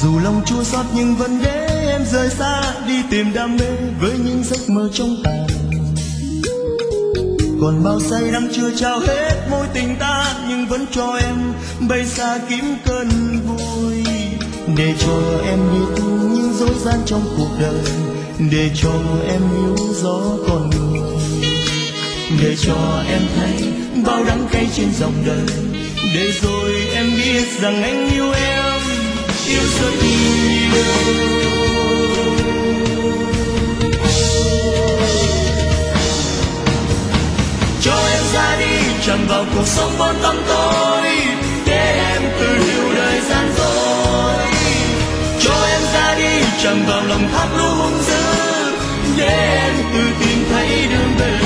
Dù lòng chua xót nhưng vẫn để em rời xa đi tìm đam mê với những giấc mơ trong tàn. Còn bao say đắm chưa trao hết mối tình ta, nhưng vẫn cho em bay xa kiếm cơn vui. Để cho em biết những dối gian trong cuộc đời, để cho em hiểu rõ con người, để cho em thấy bao đắng cay trên dòng đời, để rồi em biết rằng anh yêu em, yêu rất nhiều. Cho em ra đi tràn vào cuộc sống bon tăm tối, để em tự hiểu đời gian dối. Cho em ra đi tràn vào lòng thác lũ hung dữ, để em tự tìm thấy đường về.